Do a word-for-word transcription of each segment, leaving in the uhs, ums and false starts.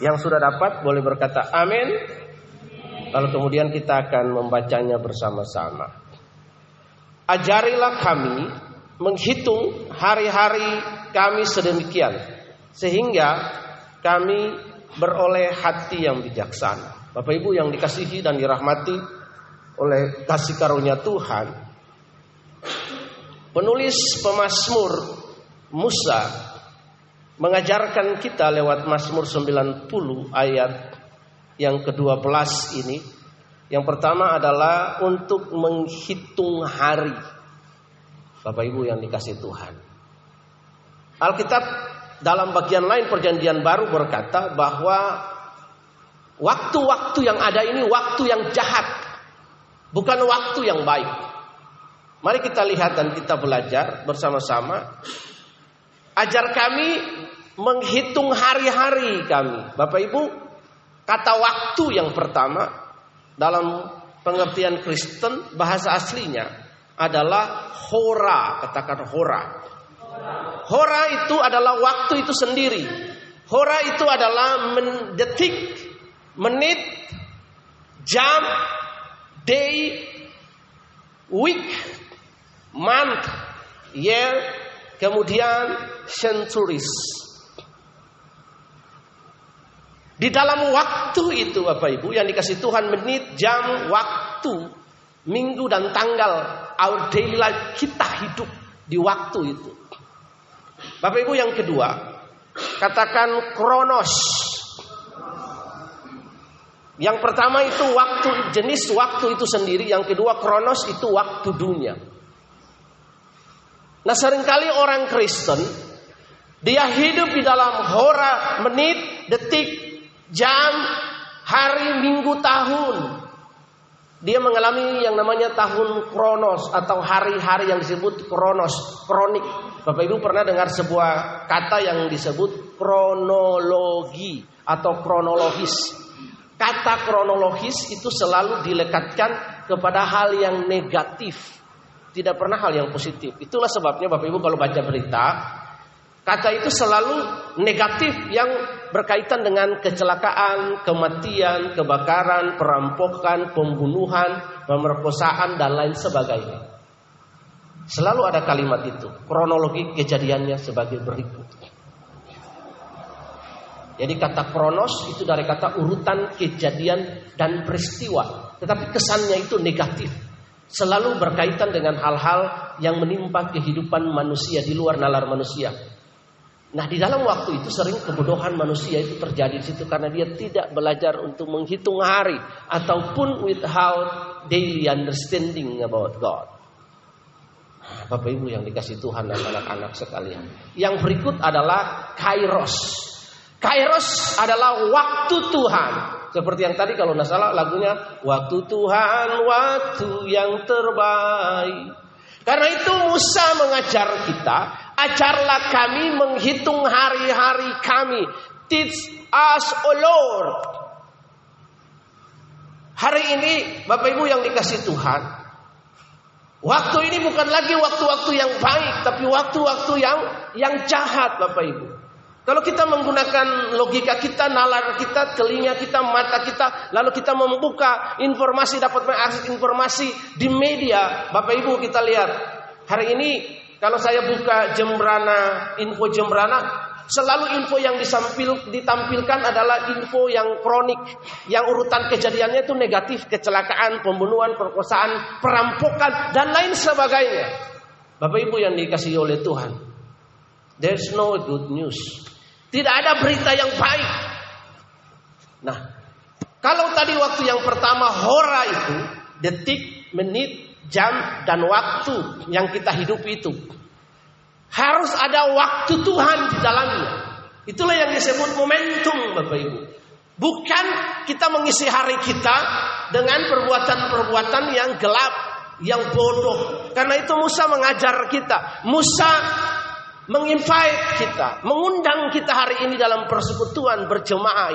Yang sudah dapat boleh berkata amin. Lalu kemudian kita akan membacanya bersama-sama. Ajarilah kami menghitung hari-hari kami sedemikian, sehingga kami beroleh hati yang bijaksana. Bapak Ibu yang dikasihi dan dirahmati oleh kasih karunia Tuhan, penulis pemazmur Musa mengajarkan kita lewat Mazmur sembilan puluh ayat yang kedua belas ini. Yang pertama adalah untuk menghitung hari. Bapak Ibu yang dikasihi Tuhan, Alkitab dalam bagian lain perjanjian baru berkata bahwa waktu-waktu yang ada ini waktu yang jahat, bukan waktu yang baik. Mari kita lihat dan kita belajar bersama-sama. Ajar kami menghitung hari-hari kami. Bapak Ibu, kata waktu yang pertama dalam pengertian Kristen bahasa aslinya adalah hora. Katakan hora. Hora itu adalah waktu itu sendiri. Hora itu adalah men- detik, menit, jam, day, week, month, year, kemudian centuries. Di dalam waktu itu Bapak Ibu yang dikasih Tuhan, menit, jam, waktu, minggu dan tanggal, our daily life, kita hidup di waktu itu. Bapak Ibu yang kedua, katakan kronos. Yang pertama itu waktu, jenis waktu itu sendiri. Yang kedua kronos itu waktu dunia. Nah seringkali orang Kristen dia hidup di dalam hora, menit, detik, jam, hari, minggu, tahun. Dia mengalami yang namanya tahun kronos atau hari-hari yang disebut kronos, kronik. Bapak Ibu pernah dengar sebuah kata yang disebut kronologi atau kronologis. Kata kronologis itu selalu dilekatkan kepada hal yang negatif, tidak pernah hal yang positif. Itulah sebabnya Bapak Ibu kalau baca berita, kata itu selalu negatif yang berkaitan dengan kecelakaan, kematian, kebakaran, perampokan, pembunuhan, pemerkosaan dan lain sebagainya. Selalu ada kalimat itu. Kronologi kejadiannya sebagai berikut. Jadi kata kronos itu dari kata urutan kejadian dan peristiwa, tetapi kesannya itu negatif. Selalu berkaitan dengan hal-hal yang menimpa kehidupan manusia di luar nalar manusia. Nah di dalam waktu itu sering kebodohan manusia itu terjadi di situ karena dia tidak belajar untuk menghitung hari ataupun without daily understanding about God. Bapak Ibu yang dikasih Tuhan dan anak-anak sekalian, yang berikut adalah kairos. Kairos adalah waktu Tuhan. Seperti yang tadi kalau tidak salah lagunya, waktu Tuhan, waktu yang terbaik. Karena itu Musa mengajar kita, ajarlah kami menghitung hari-hari kami. Teach us, O Lord. Hari ini Bapak Ibu yang dikasih Tuhan, waktu ini bukan lagi waktu-waktu yang baik, tapi waktu-waktu yang yang jahat Bapak Ibu. Kalau kita menggunakan logika kita, nalar kita, telinga kita, mata kita, lalu kita membuka informasi, dapat mengakses informasi di media. Bapak Ibu kita lihat, hari ini kalau saya buka Jembrana, info Jembrana, selalu info yang disampil, ditampilkan adalah info yang kronik, yang urutan kejadiannya itu negatif, kecelakaan, pembunuhan, perkosaan, perampokan, dan lain sebagainya. Bapak Ibu yang dikasihi oleh Tuhan, there's no good news. Tidak ada berita yang baik. Nah, kalau tadi waktu yang pertama hora itu, detik, menit, jam, dan waktu yang kita hidupi itu, harus ada waktu Tuhan di dalamnya. Itulah yang disebut momentum Bapak Ibu. Bukan kita mengisi hari kita dengan perbuatan-perbuatan yang gelap, yang bodoh. Karena itu Musa mengajar kita. Musa menginvite kita, mengundang kita hari ini dalam persekutuan berjemaah ini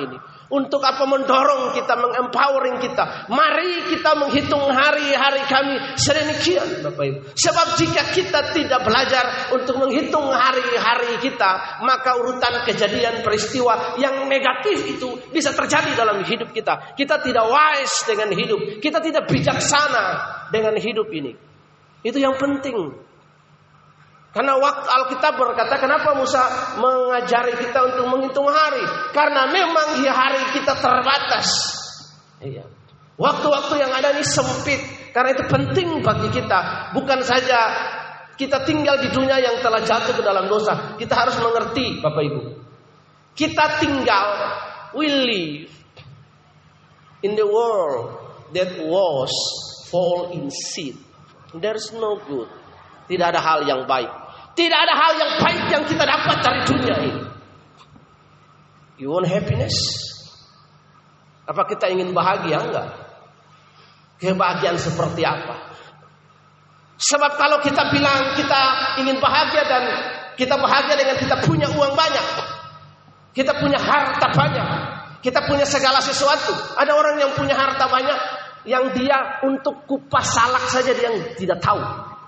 Untuk apa mendorong kita, mengempowering kita. Mari kita menghitung hari-hari kami sedemikian, Bapak Ibu. Sebab jika kita tidak belajar untuk menghitung hari-hari kita, maka urutan kejadian peristiwa yang negatif itu bisa terjadi dalam hidup kita. Kita tidak wise dengan hidup. Kita tidak bijaksana dengan hidup ini. Itu yang penting. Karena waktu Alkitab berkata, kenapa Musa mengajari kita untuk menghitung hari? Karena memang hari kita terbatas. Iya. Waktu-waktu yang ada ini sempit. Karena itu penting bagi kita. Bukan saja kita tinggal di dunia yang telah jatuh ke dalam dosa. Kita harus mengerti, Bapak Ibu. Kita tinggal, we live in the world that was fall in sin. There's no good. Tidak ada hal yang baik. Tidak ada hal yang baik yang kita dapat dari dunia ini. You want happiness? Apa kita ingin bahagia? Enggak. Kebahagiaan seperti apa? Sebab kalau kita bilang kita ingin bahagia dan kita bahagia dengan kita punya uang banyak, kita punya harta banyak, kita punya segala sesuatu. Ada orang yang punya harta banyak, yang dia untuk kupas salak saja dia tidak tahu.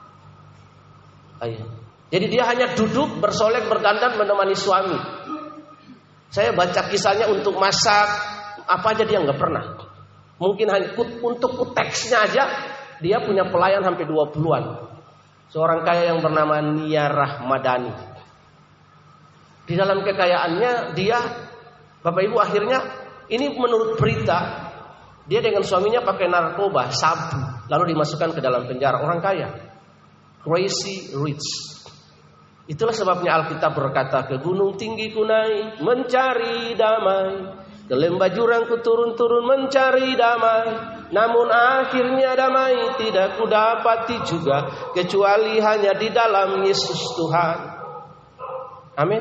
Ayo. Jadi dia hanya duduk, bersolek, berdandan, menemani suami. Saya baca kisahnya untuk masak, apa aja dia nggak pernah. Mungkin hanya untuk kuteksnya aja, dia punya pelayan sampai dua puluhan. Seorang kaya yang bernama Nia Rahmadani. Di dalam kekayaannya, dia, Bapak Ibu akhirnya, ini menurut berita, dia dengan suaminya pakai narkoba, sabu, lalu dimasukkan ke dalam penjara. Orang kaya, crazy rich. Itulah sebabnya Alkitab berkata, ke gunung tinggi ku naik mencari damai, ke lembah jurang ku turun-turun mencari damai, namun akhirnya damai tidak ku dapati juga, kecuali hanya di dalam Yesus Tuhan. Amin.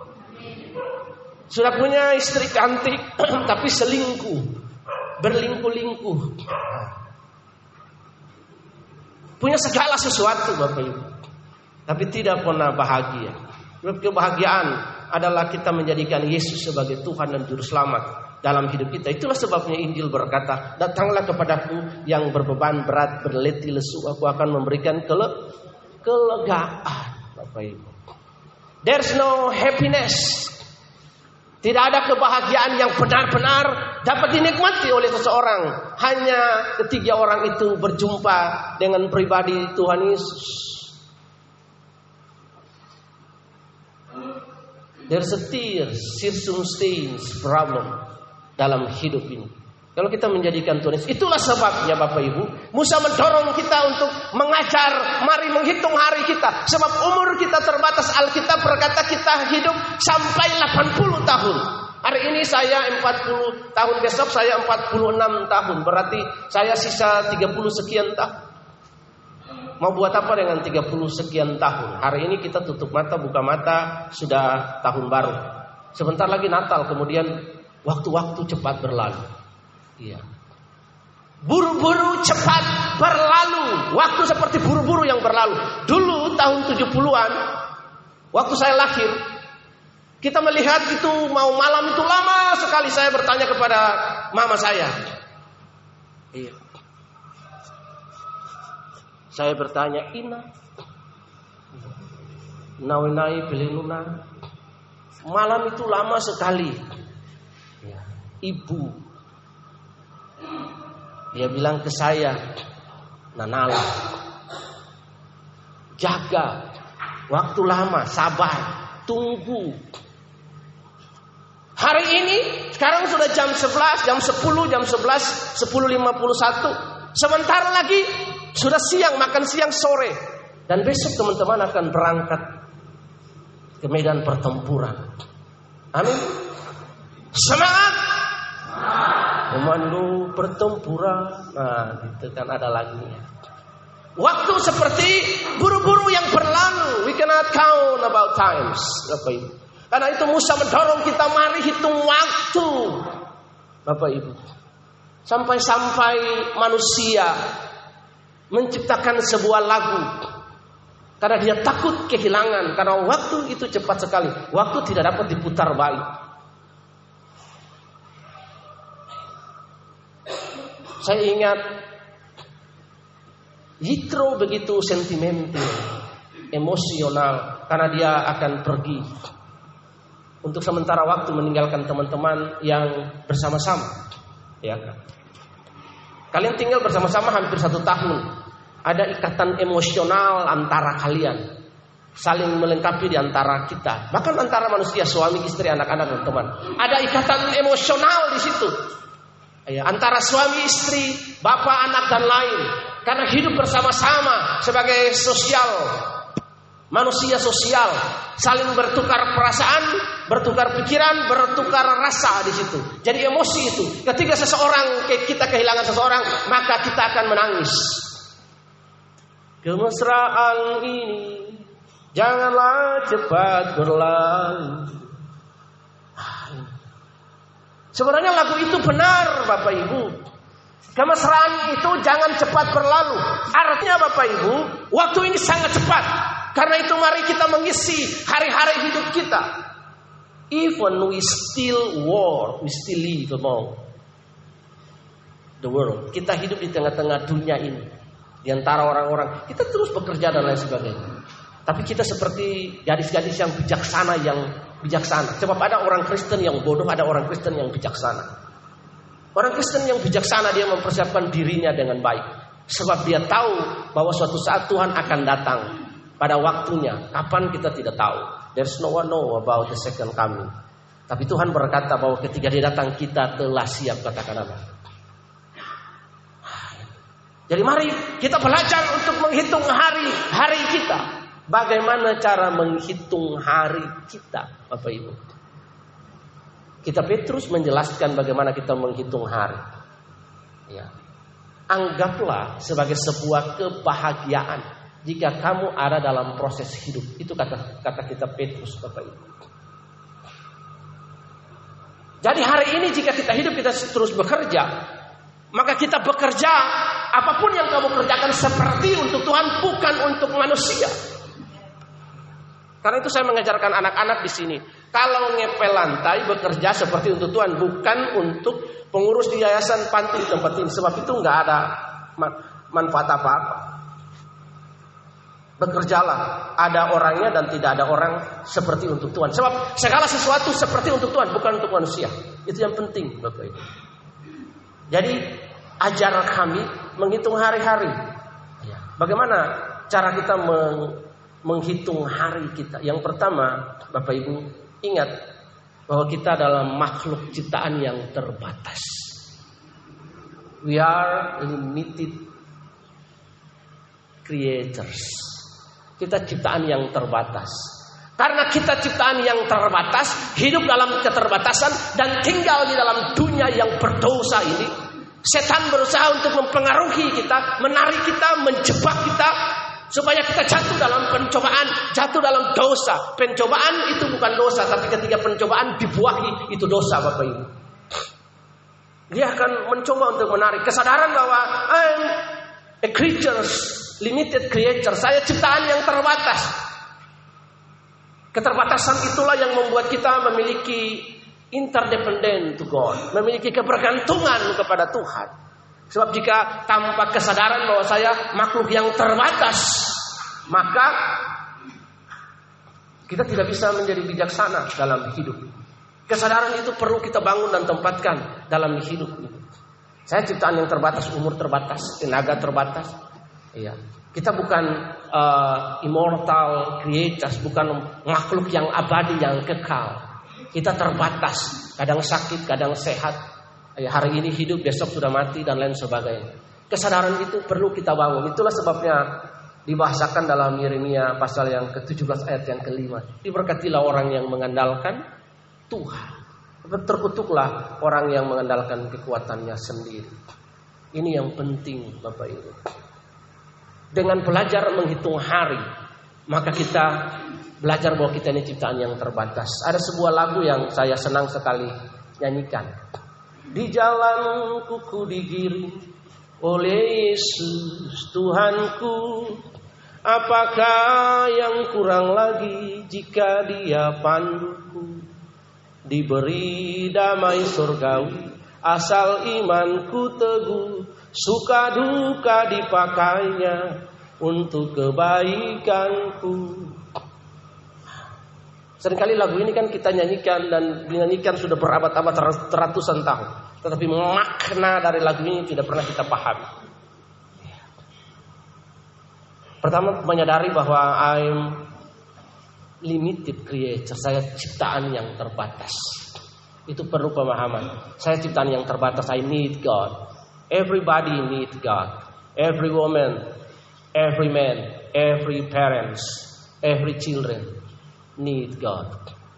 Sudah punya istri cantik tapi selingkuh, berlingkuh-lingkuh, punya segala sesuatu, Bapak Ibu, tapi tidak pernah bahagia. Kebahagiaan adalah kita menjadikan Yesus sebagai Tuhan dan Juru Selamat dalam hidup kita. Itulah sebabnya Injil berkata, datanglah kepadaku yang berbeban berat, berletih lesu, aku akan memberikan kele kelegaan. Bapak Ibu, there's no happiness. Tidak ada kebahagiaan yang benar-benar dapat dinikmati oleh seseorang hanya ketika orang itu berjumpa dengan pribadi Tuhan Yesus. There's a tears, circumstance, problem dalam hidup ini. Kalau kita menjadikan Tuhan Yesus, itulah sebabnya Bapak Ibu, Musa mendorong kita untuk mengajar, mari menghitung hari kita. Sebab umur kita terbatas. Alkitab berkata kita hidup sampai delapan puluh tahun. Hari ini saya empat puluh tahun, besok saya empat puluh enam tahun. Berarti saya sisa tiga puluh sekian tahun. Mau buat apa dengan tiga puluh sekian tahun? Hari ini kita tutup mata, buka mata, sudah tahun baru. Sebentar lagi Natal, kemudian waktu-waktu cepat berlalu. Iya. Buru-buru cepat berlalu. Waktu seperti buru-buru yang berlalu. Dulu tahun tujuh puluhan, waktu saya lahir, kita melihat itu mau malam itu lama sekali. Saya bertanya kepada mama saya. Iya. Saya bertanya, Ina, nawinai beliluna, malam itu lama sekali. Ibu, dia bilang ke saya, Nanala, jaga, waktu lama, sabar, tunggu. Hari ini, sekarang sudah jam sebelas, jam sepuluh, jam sebelas, sepuluh lima puluh satu. Sebentar lagi sudah siang, makan siang sore. Dan besok teman-teman akan berangkat ke medan pertempuran. Amin. Semangat. Komando pertempuran. Nah, itu kan ada lagunya. Waktu seperti buru-buru yang berlalu. We cannot count about times. Bapak Ibu. Karena itu Musa mendorong kita, mari hitung waktu. Bapak Ibu. Sampai-sampai manusia menciptakan sebuah lagu. Karena dia takut kehilangan. Karena waktu itu cepat sekali. Waktu tidak dapat diputar balik. Saya ingat Yitro begitu sentimental, emosional, karena dia akan pergi untuk sementara waktu meninggalkan teman-teman yang bersama-sama. Ya kan? Kalian tinggal bersama-sama hampir satu tahun. Ada ikatan emosional antara kalian, saling melengkapi di antara kita. Bahkan antara manusia, suami, istri, anak-anak, dan teman. Ada ikatan emosional di situ. Ya, antara suami, istri, bapak, anak, dan lain. Karena hidup bersama-sama sebagai sosial, manusia sosial, saling bertukar perasaan, bertukar pikiran, bertukar rasa di situ. Jadi emosi itu. Ketika seseorang, kita kehilangan seseorang, maka kita akan menangis. Kemesraan ini janganlah cepat berlalu. Sebenarnya lagu itu benar, Bapak Ibu. Kemesraan itu jangan cepat berlalu. Artinya Bapak Ibu, waktu ini sangat cepat. Karena itu mari kita mengisi hari-hari hidup kita. Even we still war, we still live among the world. Kita hidup di tengah-tengah dunia ini. Di antara orang-orang, kita terus bekerja dan lain sebagainya. Tapi kita seperti gadis-gadis yang bijaksana, yang bijaksana. Sebab ada orang Kristen yang bodoh, ada orang Kristen yang bijaksana. Orang Kristen yang bijaksana, dia mempersiapkan dirinya dengan baik. Sebab dia tahu bahwa suatu saat Tuhan akan datang pada waktunya. Kapan kita tidak tahu. There's no one know about the second coming. Tapi Tuhan berkata bahwa ketika dia datang kita telah siap, katakan apa? Jadi mari kita belajar untuk menghitung hari-hari kita. Bagaimana cara menghitung hari kita, Bapak Ibu? Kita Petrus menjelaskan bagaimana kita menghitung hari. Ya. Anggaplah sebagai sebuah kebahagiaan jika kamu ada dalam proses hidup. Itu kata kata kita Petrus, Bapak Ibu. Jadi hari ini jika kita hidup, kita terus bekerja, maka kita bekerja apapun yang kamu kerjakan seperti untuk Tuhan, bukan untuk manusia. Karena itu saya mengajarkan anak-anak di sini. Kalau ngepel lantai bekerja seperti untuk Tuhan, bukan untuk pengurus di yayasan panti tempat ini. Sebab itu nggak ada manfaat apa-apa. Bekerjalah, ada orangnya dan tidak ada orang seperti untuk Tuhan. Sebab segala sesuatu seperti untuk Tuhan, bukan untuk manusia. Itu yang penting, Bapak Ibu. Jadi ajar kami menghitung hari-hari. Bagaimana cara kita meng menghitung hari kita? Yang pertama, Bapak Ibu, ingat bahwa kita adalah makhluk ciptaan yang terbatas. We are limited creators. Kita ciptaan yang terbatas. Karena kita ciptaan yang terbatas, hidup dalam keterbatasan dan tinggal di dalam dunia yang berdosa ini, setan berusaha untuk mempengaruhi kita, menarik kita, menjebak kita, supaya kita jatuh dalam pencobaan, jatuh dalam dosa. Pencobaan itu bukan dosa, tapi ketika pencobaan dibuahi, itu dosa, Bapak Ibu. Dia akan mencoba untuk menarik kesadaran bahwa I'm a creature, limited creature. Saya ciptaan yang terbatas. Keterbatasan itulah yang membuat kita memiliki interdependent to God, memiliki kebergantungan kepada Tuhan. Sebab jika tanpa kesadaran bahwa saya makhluk yang terbatas, maka kita tidak bisa menjadi bijaksana dalam hidup. Kesadaran itu perlu kita bangun dan tempatkan dalam hidup. Saya ciptaan yang terbatas, umur terbatas, tenaga terbatas. Iya. Kita bukan uh, immortal creators, bukan makhluk yang abadi, yang kekal. Kita terbatas, kadang sakit, kadang sehat. Hari ini hidup, besok sudah mati dan lain sebagainya. Kesadaran itu perlu kita bangun. Itulah sebabnya dibahasakan dalam Yeremia pasal yang ke tujuh belas ayat yang kelima. Diberkatilah orang yang mengandalkan Tuhan. Terkutuklah orang yang mengandalkan kekuatannya sendiri. Ini yang penting, Bapak Ibu. Dengan belajar menghitung hari, maka kita belajar bahwa kita ini ciptaan yang terbatas. Ada sebuah lagu yang saya senang sekali nyanyikan. Di jalanku ku digiring oleh Yesus Tuhanku. Apakah yang kurang lagi jika Dia panduku? Diberi damai surgawi asal imanku teguh, suka duka dipakainya untuk kebaikanku. Seringkali lagu ini kan kita nyanyikan dan dinyanyikan sudah berabad-abad, ratusan tahun, tetapi makna dari lagu ini tidak pernah kita pahami. Pertama, menyadari bahwa I'm limited creature, saya ciptaan yang terbatas. Itu perlu pemahaman. Saya ciptaan yang terbatas. I need God. Everybody need God. Every woman, every man, every parents, every children need God.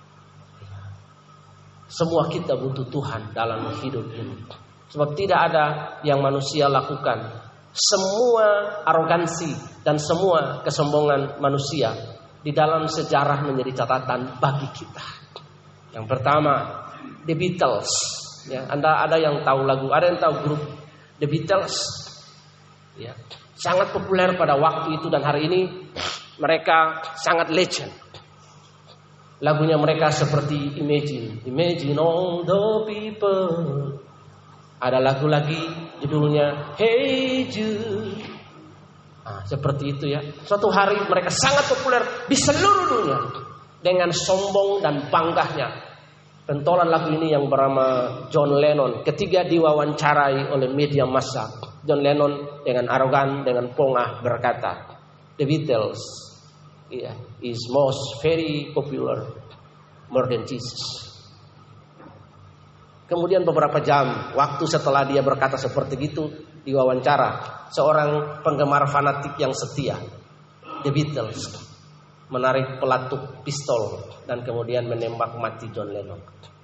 Semua kita butuh Tuhan dalam hidup ini. Sebab tidak ada yang manusia lakukan. Semua arogansi dan semua kesombongan manusia di dalam sejarah menjadi catatan bagi kita. Yang pertama, The Beatles. Ya, Anda ada yang tahu lagu, ada yang tahu grup The Beatles. Ya, sangat populer pada waktu itu dan hari ini mereka sangat legend. Lagunya mereka seperti Imagine, Imagine all the people. Ada lagu lagi judulnya Hey Jude. Nah, seperti itu ya. Suatu hari mereka sangat populer di seluruh dunia dengan sombong dan bangganya. Pentolan lagu ini yang bernama John Lennon ketika diwawancarai oleh media massa, John Lennon dengan arogan, dengan pongah berkata, The Beatles yeah, is most very popular more than Jesus. Kemudian beberapa jam waktu setelah dia berkata seperti itu, diwawancara seorang penggemar fanatik yang setia, The Beatles, menarik pelatuk pistol dan kemudian menembak mati John Lennon.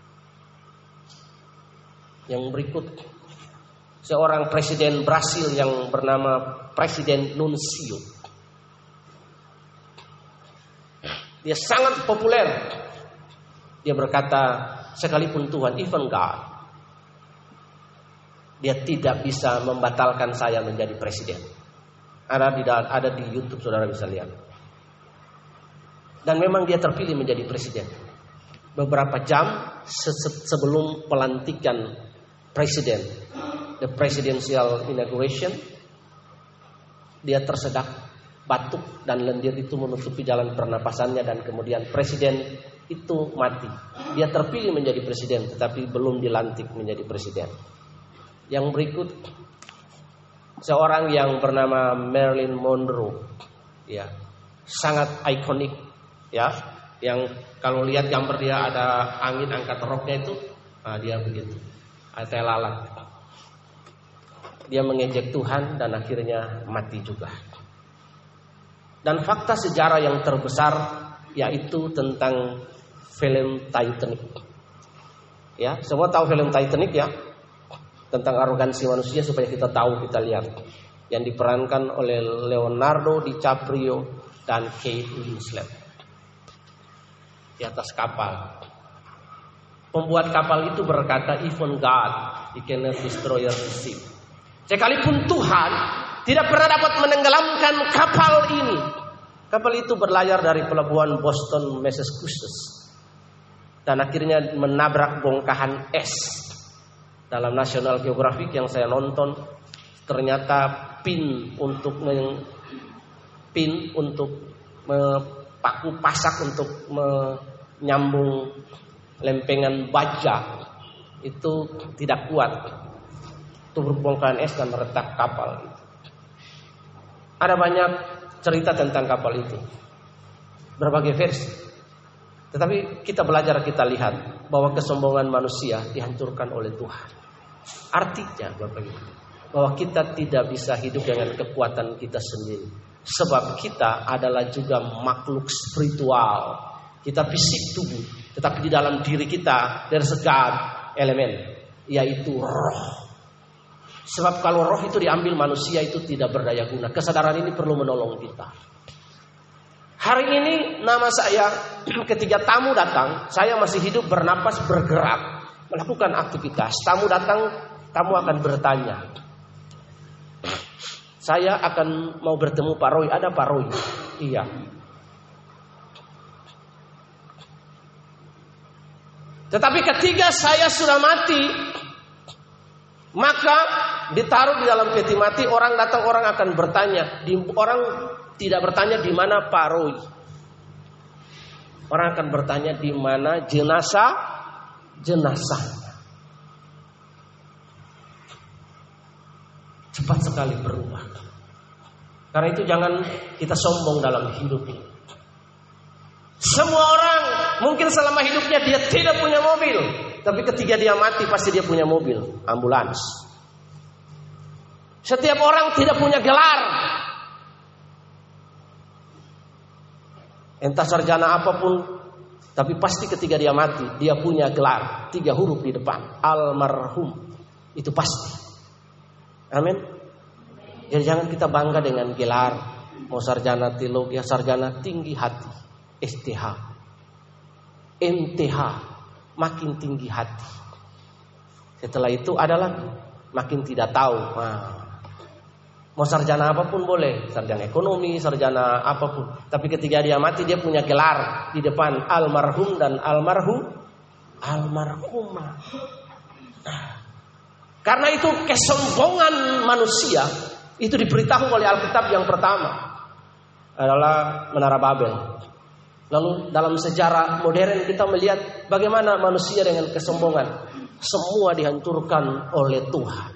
Yang berikut, seorang presiden Brasil yang bernama Presiden Nuncio. Dia sangat populer. Dia berkata, sekalipun Tuhan, even God, dia tidak bisa membatalkan saya menjadi presiden. Ada di ada di YouTube, saudara bisa lihat. Dan memang dia terpilih menjadi presiden. Beberapa jam sebelum pelantikan presiden, the presidential inauguration, dia tersedak batuk dan lendir itu menutupi jalan pernapasannya dan kemudian presiden itu mati. Dia terpilih menjadi presiden tetapi belum dilantik menjadi presiden. Yang berikut, seorang yang bernama Marilyn Monroe, ya, sangat ikonik, ya, yang kalau lihat gambar dia ada angin angkat roknya itu, nah dia begitu, ada lalat. Dia mengejek Tuhan dan akhirnya mati juga. Dan fakta sejarah yang terbesar yaitu tentang film Titanic. Ya, semua tahu film Titanic ya? Tentang arogansi manusia, supaya kita tahu, kita lihat. Yang diperankan oleh Leonardo DiCaprio dan Kate Winslet. Di atas kapal. Pembuat kapal itu berkata, even God, he cannot destroy the ship. Sekalipun Tuhan tidak pernah dapat menenggelamkan kapal ini. Kapal itu berlayar dari pelabuhan Boston, Massachusetts. Dan akhirnya menabrak bongkahan es. Dalam National Geographic yang saya nonton, ternyata pin untuk men, pin untuk me, paku pasak untuk menyambung lempengan baja itu tidak kuat. Tubuh bongkahan es dan meretak kapal itu. Ada banyak cerita tentang kapal itu, berbagai versi. Tetapi kita belajar, kita lihat bahwa kesombongan manusia dihancurkan oleh Tuhan. Artinya Bapak Ibu, bahwa kita tidak bisa hidup dengan kekuatan kita sendiri. Sebab kita adalah juga makhluk spiritual. Kita fisik tubuh, tetapi di dalam diri kita there's a God elemen, yaitu roh. Sebab kalau roh itu diambil, manusia itu tidak berdaya guna. Kesadaran ini perlu menolong kita. Hari ini nama saya, ketika tamu datang, saya masih hidup, bernapas, bergerak, melakukan aktivitas. Tamu datang, tamu akan bertanya, saya akan mau bertemu Pak Roy. Ada Pak Roy? Iya. Tetapi ketika saya sudah mati, Maka ditaruh di dalam peti mati, orang datang orang akan bertanya, di, orang tidak bertanya di mana Pak Roy. Orang akan bertanya di mana jenazah jenazahnya. Cepat sekali berubah. Karena itu jangan kita sombong dalam hidup ini. Semua orang mungkin selama hidupnya dia tidak punya mobil, tapi ketika dia mati pasti dia punya mobil, ambulans. Setiap orang tidak punya gelar, entah sarjana apapun, tapi pasti ketika dia mati dia punya gelar, tiga huruf di depan, almarhum. Itu pasti. Amin. Jadi jangan kita bangga dengan gelar, mau sarjana teologi, sarjana tinggi hati, S T H, M T H, makin tinggi hati. Setelah itu adalah makin tidak tahu. Nah, mau sarjana apapun boleh, sarjana ekonomi, sarjana apapun. Tapi ketika dia mati dia punya gelar di depan, almarhum dan almarhum, almarhumah. Nah, karena itu kesombongan manusia itu diberitahu oleh Alkitab. Yang pertama adalah Menara Babel. Lalu dalam sejarah modern kita melihat bagaimana manusia dengan kesombongan semua dihancurkan oleh Tuhan.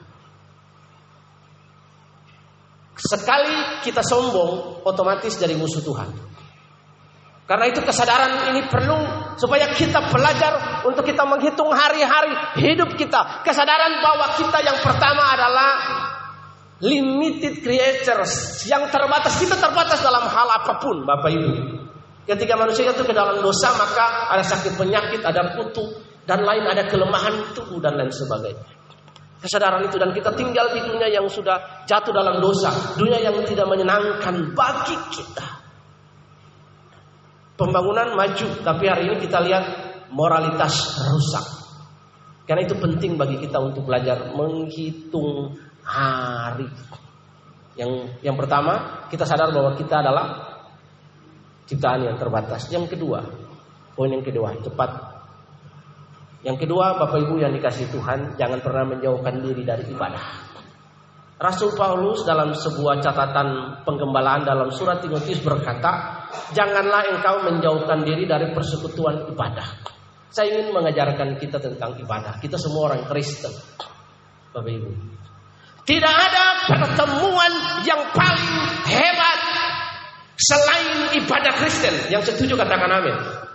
Sekali kita sombong, otomatis dari musuh Tuhan. Karena itu kesadaran ini perlu supaya kita belajar untuk kita menghitung hari-hari hidup kita. Kesadaran bahwa kita yang pertama adalah limited creatures, yang terbatas. Kita terbatas dalam hal apapun, Bapak Ibu. Ketika manusia itu ke dalam dosa, maka ada sakit penyakit, ada kutu, dan lain, ada kelemahan tubuh dan lain sebagainya. Kesadaran itu, dan kita tinggal di dunia yang sudah jatuh dalam dosa, dunia yang tidak menyenangkan bagi kita. Pembangunan maju, tapi hari ini kita lihat moralitas rusak. Karena itu penting bagi kita untuk belajar menghitung hari. Yang yang pertama, kita sadar bahwa kita adalah ciptaan yang terbatas. Yang kedua, poin yang kedua, cepat. Yang kedua, Bapak Ibu yang dikasihi Tuhan, jangan pernah menjauhkan diri dari ibadah. Rasul Paulus dalam sebuah catatan penggembalaan dalam surat Timotius berkata, janganlah engkau menjauhkan diri dari persekutuan ibadah. Saya ingin mengajarkan kita tentang ibadah. Kita semua orang Kristen, Bapak Ibu. Tidak ada pertemuan yang paling hebat selain ibadah Kristen. Yang setuju katakan amin.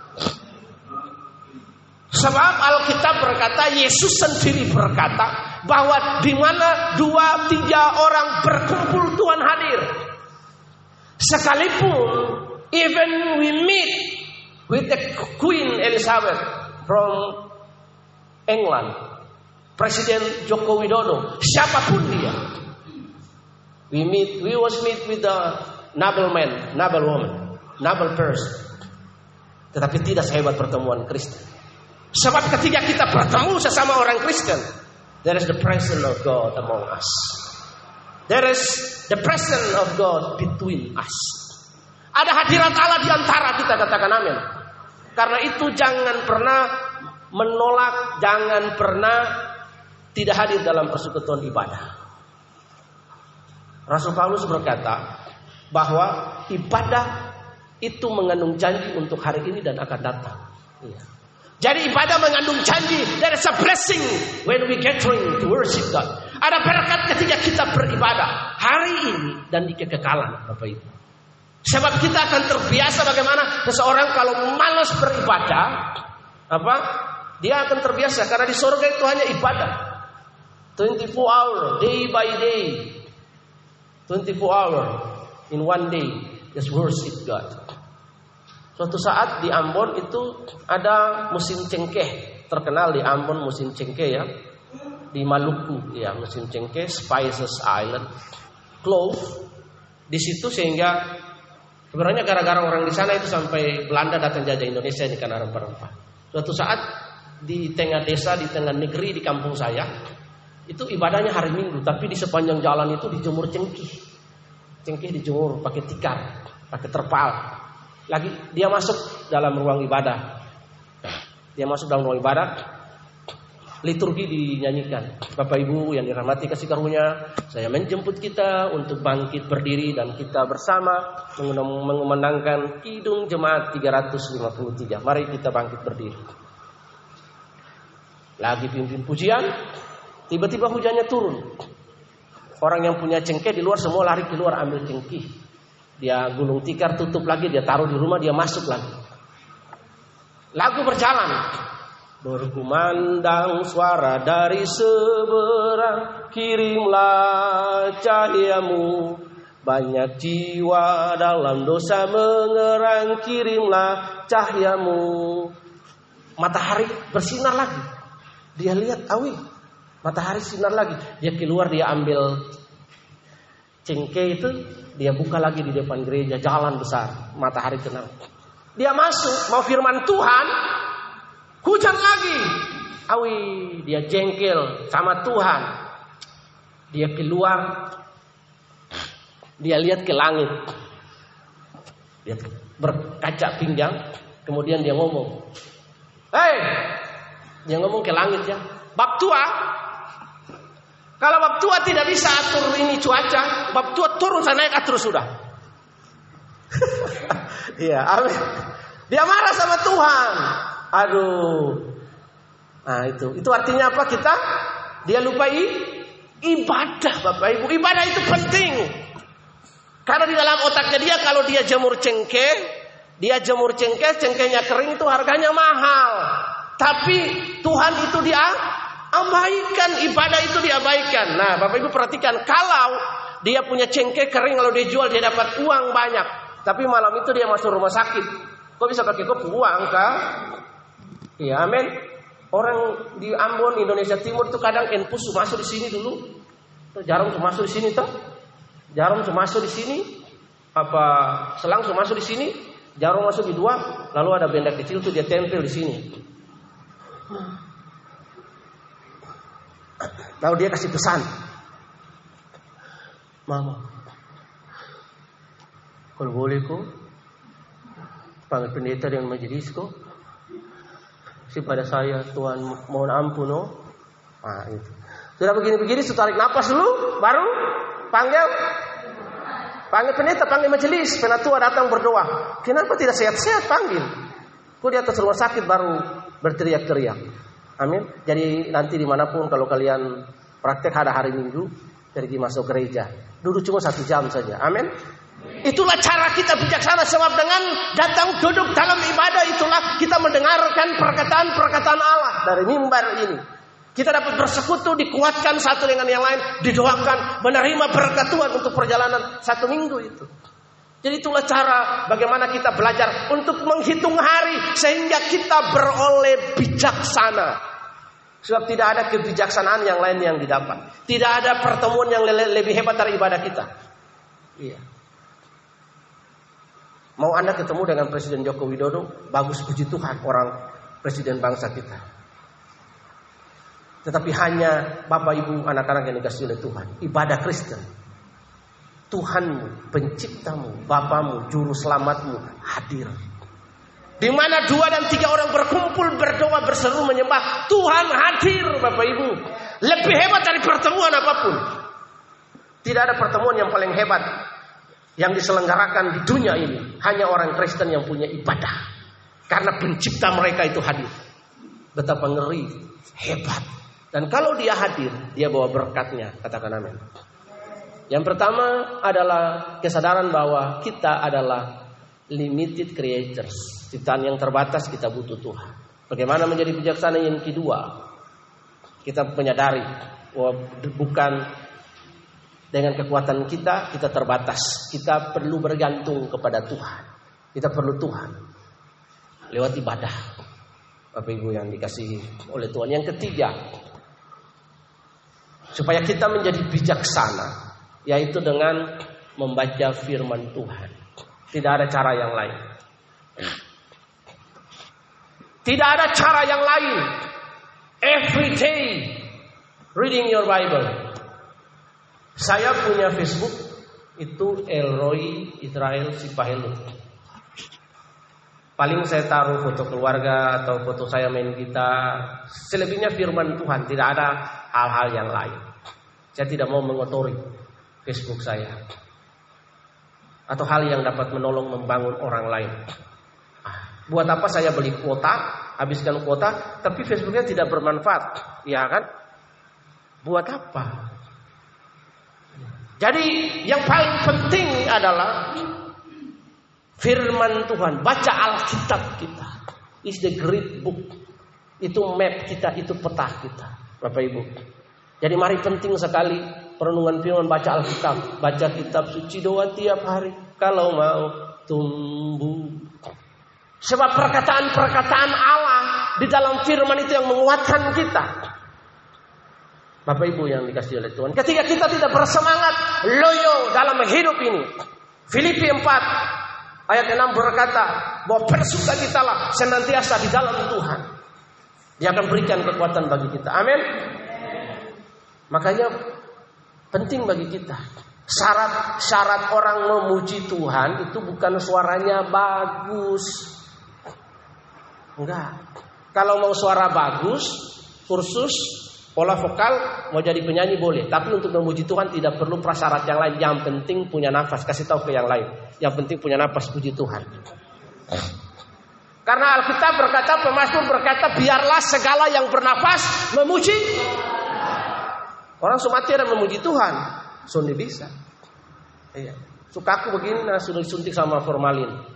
Sebab Alkitab berkata, Yesus sendiri berkata bahwa di mana dua tiga orang berkumpul Tuhan hadir. Sekalipun even we meet with the Queen Elizabeth from England, Presiden Joko Widodo, siapapun dia, we meet, we was meet with the noble man, noble woman, noble person. Tetapi tidak sehebat pertemuan Kristen. Sebab ketika kita bertemu sesama orang Kristen, there is the presence of God among us. There is the presence of God between us. Ada hadirat Allah di antara kita, katakan amin. Karena itu jangan pernah menolak, jangan pernah tidak hadir dalam persekutuan ibadah. Rasul Paulus berkata bahwa ibadah itu mengandung janji untuk hari ini dan akan datang. Iya. Jadi ibadah mengandung janji. There is a blessing when we gathering to worship God. Ada berkat ketika kita beribadah hari ini dan di kekekalan, Bapak Ibu. Sebab kita akan terbiasa bagaimana seseorang kalau malas beribadah, apa? Dia akan terbiasa karena di surga itu hanya ibadah. twenty-four hour, day by day. twenty-four hour in one day, just worship God. Suatu saat di Ambon itu ada musim cengkeh, terkenal di Ambon musim cengkeh ya. Di Maluku ya musim cengkeh, Spices Island, clove di situ sehingga sebenarnya gara-gara orang di sana itu sampai Belanda datang jajah Indonesia ini karena rempah-rempah. Suatu saat di tengah desa, di tengah negeri di kampung saya itu ibadahnya hari Minggu, tapi di sepanjang jalan itu dijemur cengkeh, cengkeh dijemur pakai tikar, pakai terpal. Lagi dia masuk dalam ruang ibadah. Dia masuk dalam ruang ibadah. liturgi dinyanyikan. Bapak Ibu yang dirahmati kasih karunia, saya menjemput kita untuk bangkit berdiri dan kita bersama mengumandangkan Kidung Jemaat tiga ratus lima puluh tiga. Mari kita bangkit berdiri. Lagi pimpin pujian, tiba-tiba hujannya turun. Orang yang punya cengkeh di luar semua lari keluar ambil cengkeh. Dia gulung tikar, tutup lagi, dia taruh di rumah, dia masuk lagi. Lagu berjalan. Berkumandang suara dari seberang, kirimlah cahayamu. Banyak jiwa dalam dosa mengerang, kirimlah cahayamu. Matahari bersinar lagi. Dia lihat, awi, matahari sinar lagi. Dia keluar, dia ambil cengkeh itu, dia buka lagi di depan gereja, jalan besar, matahari tenang. Dia masuk, mau firman Tuhan, hujan lagi. Awi, dia jengkel sama Tuhan. Dia keluar, dia lihat ke langit. Dia berkaca pinggang, kemudian dia ngomong, hei, dia ngomong ke langit ya, bab tua, kalau bab tua tidak bisa atur ini cuaca, bab tua turun saya naik atur sudah. Iya, amin. Dia marah sama Tuhan. Aduh. Nah itu, itu artinya apa kita? Dia lupai ibadah, Bapak Ibu. Ibadah itu penting. Karena di dalam otaknya dia kalau dia jemur cengkeh, dia jemur cengkeh, cengkehnya kering itu harganya mahal. Tapi Tuhan itu dia abaikan, ibadah itu diabaikan. Nah, Bapak Ibu perhatikan, kalau dia punya cengkeh kering, kalau dia jual dia dapat uang banyak. Tapi malam itu dia masuk rumah sakit. Kok bisa pakai kok uang kah? Iya, amin. Orang di Ambon, Indonesia Timur itu kadang infus masuk di sini dulu. Jarum masuk di sini toh. Jarum masuk di sini. Apa selang masuk di sini. Jarum masuk di dua. Lalu ada benda kecil tuh dia tempel di sini. Lalu dia kasih pesan, Mama, kalau boleh kok panggil pendeta dengan majelis kok, kepada saya Tuhan mohon ampun oh. Nah itu. Sudah begini-begini, sudah tarik nafas dulu, baru panggil, panggil pendeta, panggil majelis, penatua datang berdoa. Kenapa tidak sehat-sehat panggil? Kok di atas rumah sakit baru berteriak-teriak. Amin. Jadi nanti dimanapun kalau kalian praktek ada hari Minggu, jadi masuk gereja, duduk cuma satu jam saja. Amin. Itulah cara kita bijaksana, sebab dengan datang duduk dalam ibadah itulah kita mendengarkan perkataan-perkataan Allah dari mimbar ini. Kita dapat bersekutu, dikuatkan satu dengan yang lain, didoakan, menerima berkat Tuhan untuk perjalanan satu minggu itu. Jadi itulah cara bagaimana kita belajar untuk menghitung hari sehingga kita beroleh bijaksana. Sebab tidak ada kebijaksanaan yang lain yang didapat. Tidak ada pertemuan yang lebih hebat dari ibadah kita. Iya. Mau Anda ketemu dengan Presiden Joko Widodo, bagus, puji Tuhan, orang presiden bangsa kita. Tetapi hanya Bapak Ibu anak-anak yang dikasihi oleh Tuhan, ibadah Kristen, Tuhanmu, penciptamu, Bapamu, juru selamatmu hadir. Di mana dua dan tiga orang berkumpul, berdoa, berseru, menyembah, Tuhan hadir, Bapak Ibu. Lebih hebat dari pertemuan apapun. Tidak ada pertemuan yang paling hebat yang diselenggarakan di dunia ini. Hanya orang Kristen yang punya ibadah. Karena pencipta mereka itu hadir. Betapa ngeri, hebat. Dan kalau dia hadir, dia bawa berkatnya. Katakan amin. Yang pertama adalah kesadaran bahwa kita adalah limited creatures. Ciptaan yang terbatas, kita butuh Tuhan. Bagaimana menjadi bijaksana? Yang kedua, kita menyadari bahwa bukan dengan kekuatan kita, kita terbatas. Kita perlu bergantung kepada Tuhan. Kita perlu Tuhan lewat ibadah. Bapak Ibu yang dikasihi oleh Tuhan. Yang ketiga, supaya kita menjadi bijaksana, yaitu dengan membaca firman Tuhan. Tidak ada cara yang lain. Tidak ada cara yang lain. Every day reading your Bible. Saya punya Facebook itu Elroy Israel Sipahelu. Paling saya taruh foto keluarga atau foto saya main gitar. Selebihnya firman Tuhan, tidak ada hal-hal yang lain. Saya tidak mau mengotori Facebook saya atau hal yang dapat menolong membangun orang lain. Buat apa saya beli kuota, habiskan kuota, tapi Facebooknya tidak bermanfaat, ya kan? Buat apa? Jadi yang paling penting adalah firman Tuhan. Baca Alkitab kita. It's the great book. Itu map kita, itu peta kita, Bapak Ibu. Jadi mari, penting sekali perenungan firman, baca Alkitab, baca kitab suci, doa tiap hari kalau mau tumbuh. Sebab perkataan-perkataan Allah di dalam firman itu yang menguatkan kita. Bapak Ibu yang dikasihi oleh Tuhan, ketika kita tidak bersemangat, loyo dalam hidup ini. Filipi empat ayat enam berkata bahwa bersukacitalah senantiasa di dalam Tuhan. Dia akan berikan kekuatan bagi kita. Amin. Makanya penting bagi kita. Syarat-syarat orang memuji Tuhan itu bukan suaranya bagus. Enggak. Kalau mau suara bagus, kursus pola vokal, mau jadi penyanyi boleh. Tapi untuk memuji Tuhan tidak perlu prasyarat yang lain. Yang penting punya nafas. Kasih tahu ke yang lain. Yang penting punya nafas puji Tuhan. Karena Alkitab berkata, pemazmur berkata, biarlah segala yang bernafas memuji. Orang semati ada memuji Tuhan, sudah bisa. Iya. Suka aku begini, nah, sudah disuntik sama formalin.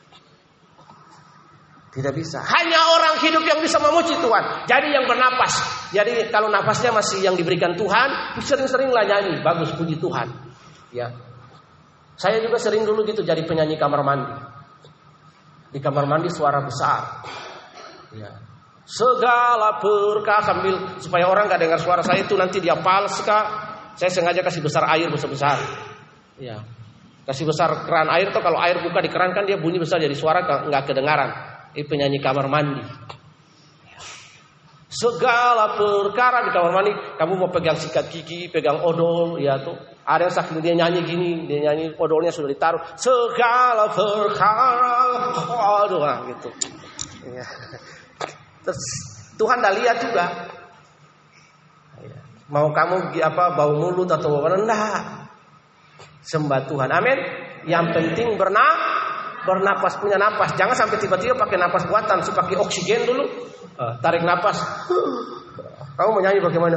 Tidak bisa. Hanya orang hidup yang bisa memuji Tuhan. Jadi yang bernapas. Jadi kalau napasnya masih yang diberikan Tuhan, sering-seringlah nyanyi, bagus puji Tuhan. Ya. Saya juga sering dulu gitu jadi penyanyi kamar mandi. Di kamar mandi suara besar. Ya. Segala berkah sambil supaya orang nggak dengar suara saya itu nanti dia fals kah. Saya sengaja kasih besar air besar-besar. Ya. Kasih besar keran air tuh, kalau air buka di keran kan dia bunyi besar jadi suara nggak kedengaran. Ini penyanyi kamar mandi. Segala perkara di kamar mandi. Kamu mau pegang sikat gigi, pegang odol, ya tuh. Ada yang saking dia nyanyi gini, dia nyanyi odolnya sudah ditaruh. Segala perkara, aduh, ah, gitu. Ya. Terus Tuhan dah lihat juga. Mau kamu apa bau mulut atau bau rendah, sembah Tuhan. Amin. Yang penting bernah. Bernapas, punya napas. Jangan sampai tiba-tiba pakai napas buatan, so pakai oksigen dulu. Uh, tarik napas. Kamu mau nyanyi bagaimana?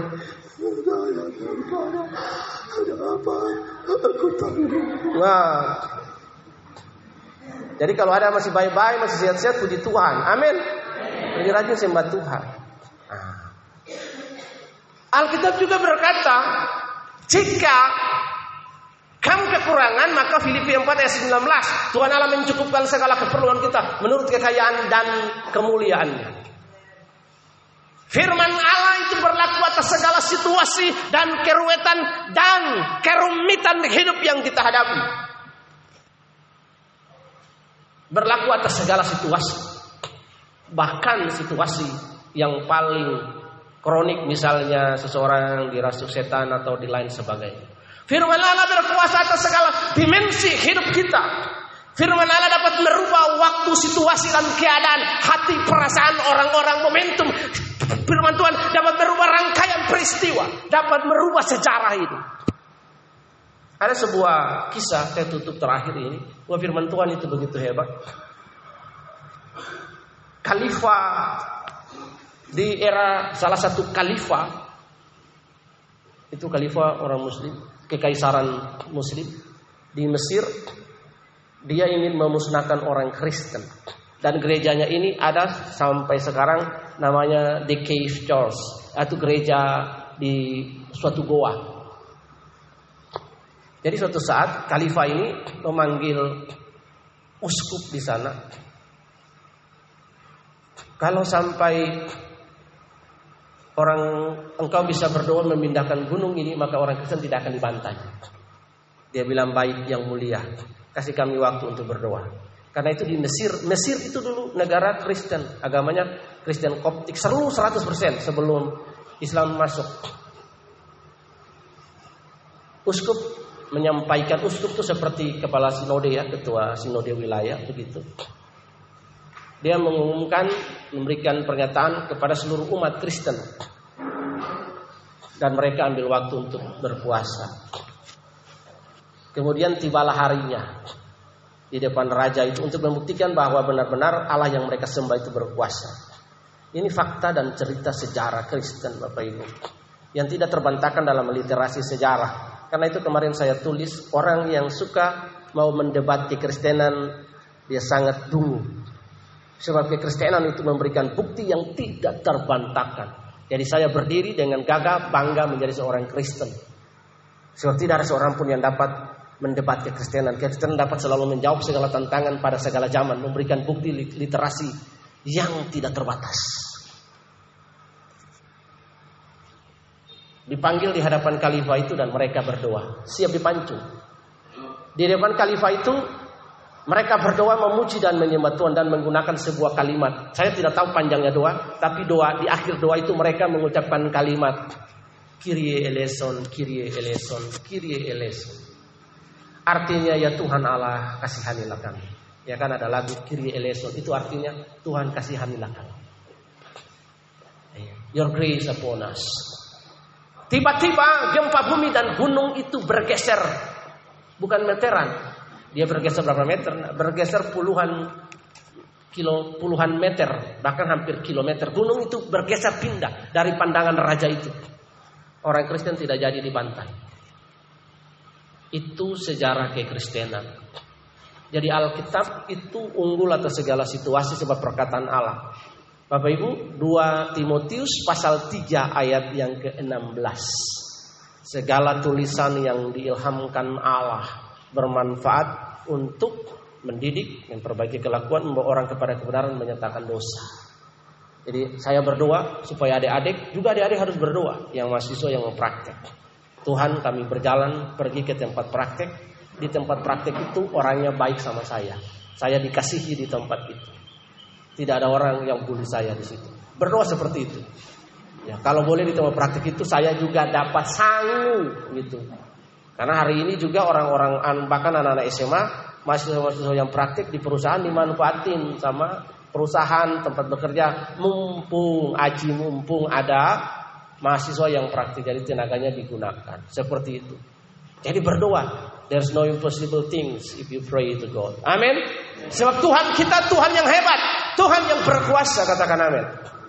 Nah. Jadi kalau ada masih baik-baik, masih sehat-sehat, puji Tuhan. Amin. Jadi rajin sembah Tuhan. Nah. Alkitab juga berkata, jika kamu kekurangan, maka Filipi empat ayat sembilan belas, Tuhan Allah mencukupkan segala keperluan kita menurut kekayaan dan kemuliaannya. Firman Allah itu berlaku atas segala situasi dan keruwetan dan kerumitan hidup yang kita hadapi. Berlaku atas segala situasi. Bahkan situasi yang paling kronik, misalnya seseorang dirasuk setan atau di lain sebagainya. Firman Allah berkuasa atas segala dimensi hidup kita. Firman Allah dapat merubah waktu, situasi dan keadaan, hati, perasaan orang-orang, momentum. Firman Tuhan dapat merubah rangkaian peristiwa, dapat merubah sejarah itu. Ada sebuah kisah, saya tutup terakhir ini, bahwa firman Tuhan itu begitu hebat. Khalifah di era salah satu khalifah, itu khalifah orang Muslim, kekaisaran Muslim di Mesir, dia ingin memusnahkan orang Kristen. Dan gerejanya ini ada sampai sekarang, namanya The Cave Church, atau gereja di suatu goa. Jadi suatu saat khalifah ini memanggil uskup di sana. Kalau sampai orang engkau bisa berdoa memindahkan gunung ini, maka orang Kristen tidak akan dibantai. Dia bilang, baik yang mulia, kasih kami waktu untuk berdoa. Karena itu di Mesir, Mesir itu dulu negara Kristen, agamanya Kristen Koptik, seluruh seratus persen sebelum Islam masuk. Uskup menyampaikan, uskup itu seperti kepala sinode ya, ketua sinode wilayah begitu. dia mengumumkan, memberikan pernyataan kepada seluruh umat Kristen. Dan mereka ambil waktu untuk berpuasa. Kemudian tibalah harinya di depan raja itu untuk membuktikan bahwa benar-benar Allah yang mereka sembah itu berkuasa. Ini fakta dan cerita sejarah Kristen, Bapak Ibu, yang tidak terbantahkan dalam literasi sejarah. Karena itu kemarin saya tulis, orang yang suka mau mendebat kekristenan, dia sangat dungu. Sebab kekristenan itu memberikan bukti yang tidak terbantahkan. Jadi saya berdiri dengan gagah bangga menjadi seorang Kristen. Sebab tidak ada seorang pun yang dapat mendebat kekristenan. Kekristenan dapat selalu menjawab segala tantangan pada segala zaman, memberikan bukti literasi yang tidak terbatas. Dipanggil di hadapan khalifah itu dan mereka berdoa, siap dipancung. Di depan khalifah itu mereka berdoa memuji dan menyembah Tuhan dan menggunakan sebuah kalimat. Saya tidak tahu panjangnya doa, tapi doa di akhir doa itu mereka mengucapkan kalimat Kyrie eleison, Kyrie eleison, Kyrie eleison. Artinya ya Tuhan Allah, kasihanilah kami. Ya kan ada lagu Kyrie eleison, itu artinya Tuhan kasihanilah kami. Your grace upon us. Tiba-tiba gempa bumi dan gunung itu bergeser. Bukan meteran. Dia bergeser berapa meter? Bergeser puluhan kilo, puluhan meter, bahkan hampir kilometer. Gunung itu bergeser pindah dari pandangan raja itu. Orang Kristen tidak jadi dibantai. Itu sejarah kekristenan. Jadi Alkitab itu unggul atas segala situasi sebab perkataan Allah. Bapak Ibu, dua Timotius pasal tiga ayat yang ke enam belas. Segala tulisan yang diilhamkan Allah bermanfaat untuk mendidik, memperbaiki kelakuan, membawa orang kepada kebenaran, menyatakan dosa. Jadi saya berdoa supaya adik-adik, juga adik-adik harus berdoa, yang mahasiswa yang mau praktek. Tuhan, kami berjalan pergi ke tempat praktek. Di tempat praktek itu orangnya baik sama saya. Saya dikasihi di tempat itu. Tidak ada orang yang bully saya di situ. Berdoa seperti itu. Ya, kalau boleh di tempat praktek itu saya juga dapat sangu gitu. Karena hari ini juga orang-orang, bahkan anak-anak S M A, mahasiswa-mahasiswa yang praktik di perusahaan dimanfaatin sama perusahaan tempat bekerja. Mumpung, aji mumpung ada mahasiswa yang praktik, jadi tenaganya digunakan. Seperti itu. Jadi berdoa. There's no impossible things if you pray to God. Amin. Sebab Tuhan kita Tuhan yang hebat, Tuhan yang berkuasa, katakan amin.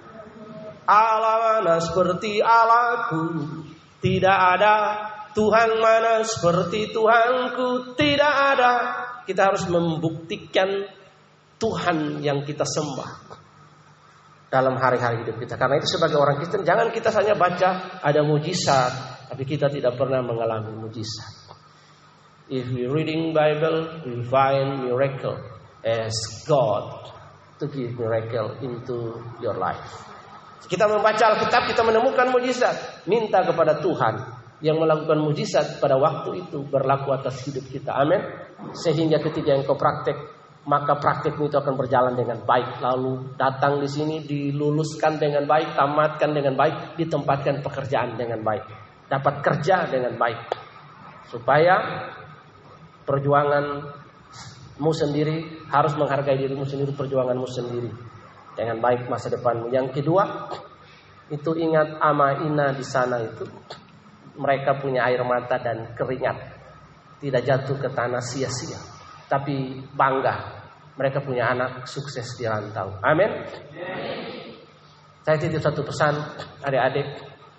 Allah mana seperti Allahku, tidak ada Tuhan mana seperti Tuhanku, tidak ada. Kita harus membuktikan Tuhan yang kita sembah dalam hari-hari hidup kita. Karena itu sebagai orang Kristen jangan kita hanya baca ada mujizat, tapi kita tidak pernah mengalami mujizat. If we reading Bible, we find miracle as God to give miracle into your life. Kita membaca Alkitab, kita menemukan mujizat. Minta kepada Tuhan yang melakukan mujizat pada waktu itu berlaku atas hidup kita. Amin. Sehingga ketika engkau praktek, maka praktekmu itu akan berjalan dengan baik. Lalu datang di sini diluluskan dengan baik, tamatkan dengan baik, ditempatkan pekerjaan dengan baik, dapat kerja dengan baik. Supaya perjuanganmu sendiri, harus menghargai dirimu sendiri, perjuanganmu sendiri dengan baik masa depanmu. Yang kedua, itu ingat ama ina di sana itu. Mereka punya air mata dan keringat, tidak jatuh ke tanah sia-sia, tapi bangga mereka punya anak sukses di rantau. Amin. Saya titip satu pesan adik-adik.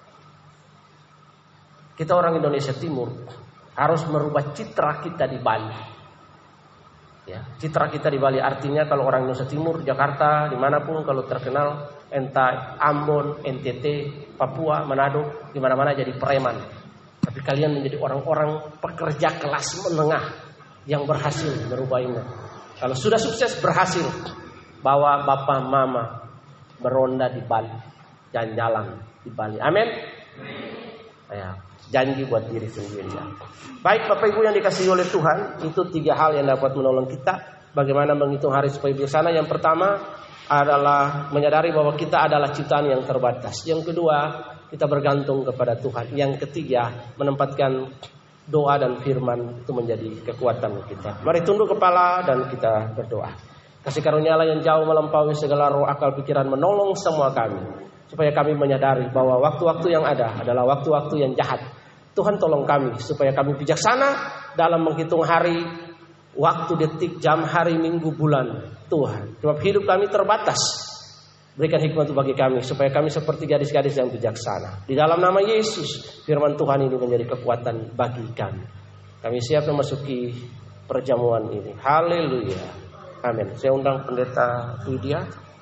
Kita orang Indonesia Timur harus merubah citra kita di Bali. Ya, citra kita di Bali artinya kalau orang Indonesia Timur, Jakarta, dimanapun kalau terkenal, entah Ambon, N T T, Papua, Manado, di mana-mana jadi preman. Tapi kalian menjadi orang-orang pekerja kelas menengah yang berhasil merubah ini. Kalau sudah sukses berhasil, bawa bapak mama beronda di Bali, jalan-jalan di Bali. Amin. Ya, janji buat diri sendiri. Ya. Baik Bapak Ibu yang dikasihi oleh Tuhan, itu tiga hal yang dapat menolong kita bagaimana menghitung hari supaya bijaksana. Yang pertama adalah menyadari bahwa kita adalah ciptaan yang terbatas. Yang kedua, kita bergantung kepada Tuhan. Yang ketiga, menempatkan doa dan firman itu menjadi kekuatan kita. Mari tunduk kepala dan kita berdoa. Kasih karunia-Lah yang jauh melampaui segala roh, akal, pikiran, menolong semua kami, supaya kami menyadari bahwa waktu-waktu yang ada adalah waktu-waktu yang jahat. Tuhan tolong kami supaya kami bijaksana dalam menghitung hari, waktu, detik, jam, hari, minggu, bulan. Tuhan, sebab hidup kami terbatas. Berikan hikmat bagi kami supaya kami seperti gadis-gadis yang bijaksana. Di dalam nama Yesus, firman Tuhan ini menjadi kekuatan bagi kami. Kami siap memasuki perjamuan ini. Haleluya. Amin. Saya undang Pendeta Widya.